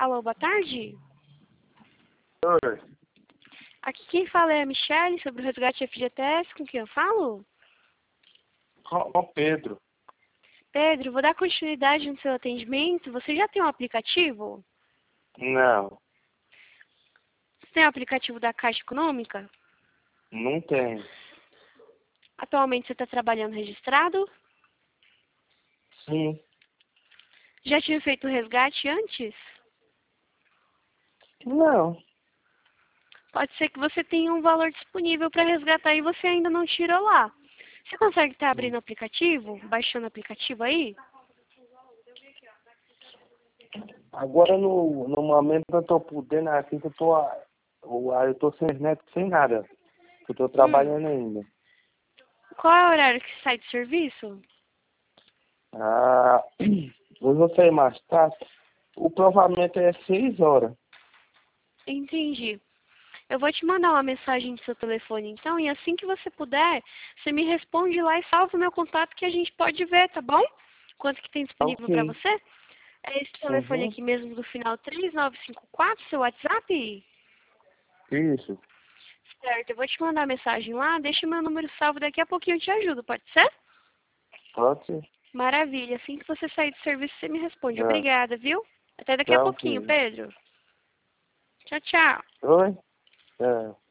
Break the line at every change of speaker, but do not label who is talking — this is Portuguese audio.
Alô, boa tarde.
Oi,
Aqui quem fala é a Michelle, sobre o resgate FGTS, com quem eu falo?
com o Pedro.
Pedro, vou dar continuidade no seu atendimento. Você já tem um aplicativo?
Não,
Você tem o aplicativo da Caixa Econômica?
não tem.
Atualmente você está trabalhando registrado?
Sim.
Já tinha feito o resgate antes?
Não.
Pode ser que você tenha um valor disponível para resgatar e você ainda não tirou lá. Você consegue estar abrindo o aplicativo, baixando o aplicativo aí?
Agora no momento eu tô podendo, assim que eu tô sem net, sem nada. Eu tô trabalhando ainda.
Qual é o horário que sai de serviço?
Ah, hoje eu saí mais tarde. O provamento é 6 horas.
Entendi. Eu vou te mandar uma mensagem no seu telefone então, e assim que você puder, você me responde lá e salva o meu contato que a gente pode ver, tá bom? Quanto que tem disponível para
Ok.
você? É esse telefone
Uhum.
aqui mesmo do final 3954, seu WhatsApp?
Isso.
Certo, eu vou te mandar a mensagem lá, deixa meu número salvo, daqui a pouquinho eu te ajudo, pode ser?
Pode ser.
Maravilha, assim que você sair do serviço você me responde.
Ah,
Obrigada, viu? Até daqui a
tá
pouquinho,
ok.
Pedro. Tchau, tchau.
Oi? É.